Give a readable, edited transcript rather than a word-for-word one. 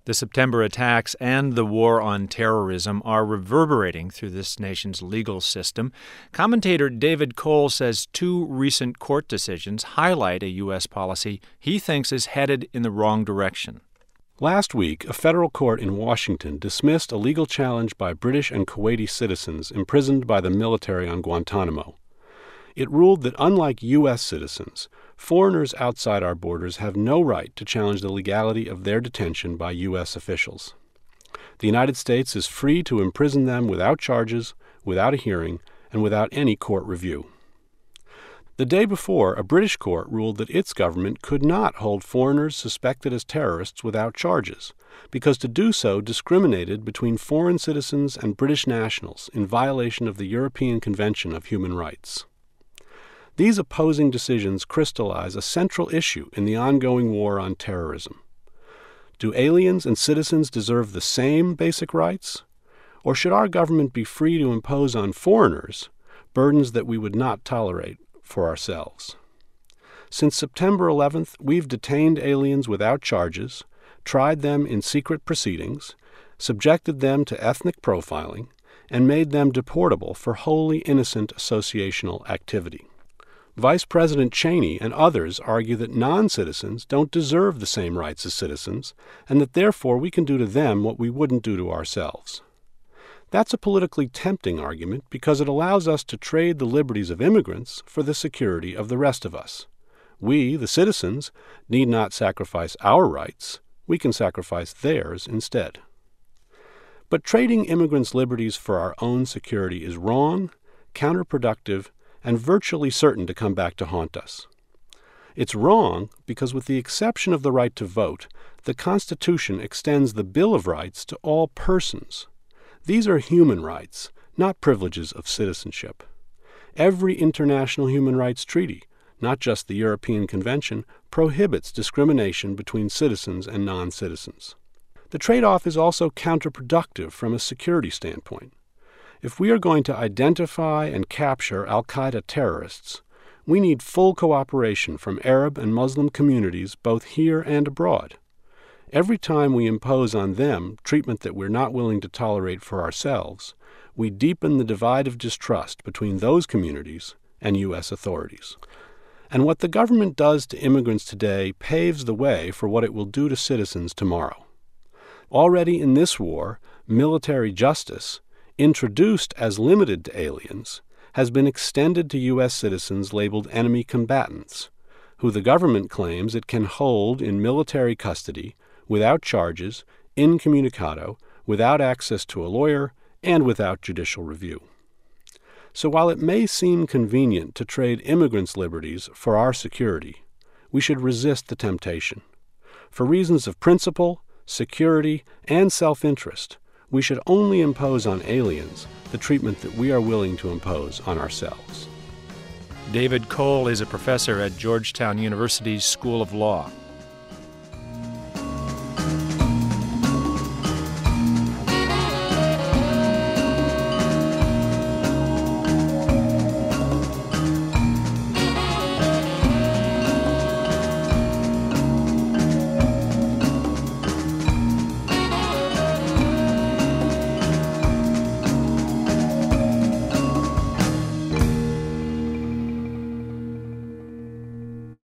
The September attacks and the war on terrorism are reverberating through this nation's legal system. Commentator David Cole says two recent court decisions highlight a U.S. policy he thinks is headed in the wrong direction. Last week, a federal court in Washington dismissed a legal challenge by British and Kuwaiti citizens imprisoned by the military on Guantanamo. It ruled that unlike U.S. citizens, foreigners outside our borders have no right to challenge the legality of their detention by U.S. officials. The United States is free to imprison them without charges, without a hearing, and without any court review. The day before, a British court ruled that its government could not hold foreigners suspected as terrorists without charges, because to do so discriminated between foreign citizens and British nationals in violation of the European Convention of Human Rights. These opposing decisions crystallize a central issue in the ongoing war on terrorism. Do aliens and citizens deserve the same basic rights? Or should our government be free to impose on foreigners burdens that we would not tolerate for ourselves? Since September 11th, we've detained aliens without charges, tried them in secret proceedings, subjected them to ethnic profiling, and made them deportable for wholly innocent associational activity. Vice President Cheney and others argue that non-citizens don't deserve the same rights as citizens, and that therefore we can do to them what we wouldn't do to ourselves. That's a politically tempting argument because it allows us to trade the liberties of immigrants for the security of the rest of us. We, the citizens, need not sacrifice our rights. We can sacrifice theirs instead. But trading immigrants' liberties for our own security is wrong, counterproductive, and virtually certain to come back to haunt us. It's wrong because, with the exception of the right to vote, the Constitution extends the Bill of Rights to all persons. These are human rights, not privileges of citizenship. Every international human rights treaty, not just the European Convention, prohibits discrimination between citizens and non-citizens. The trade-off is also counterproductive from a security standpoint. If we are going to identify and capture al-Qaeda terrorists, we need full cooperation from Arab and Muslim communities both here and abroad. Every time we impose on them treatment that we're not willing to tolerate for ourselves, we deepen the divide of distrust between those communities and U.S. authorities. And what the government does to immigrants today paves the way for what it will do to citizens tomorrow. Already in this war, military justice, introduced as limited to aliens, has been extended to U.S. citizens labeled enemy combatants, who the government claims it can hold in military custody without charges, incommunicado, without access to a lawyer, and without judicial review. So while it may seem convenient to trade immigrants' liberties for our security, we should resist the temptation. For reasons of principle, security, and self-interest, we should only impose on aliens the treatment that we are willing to impose on ourselves. David Cole is a professor at Georgetown University's School of Law.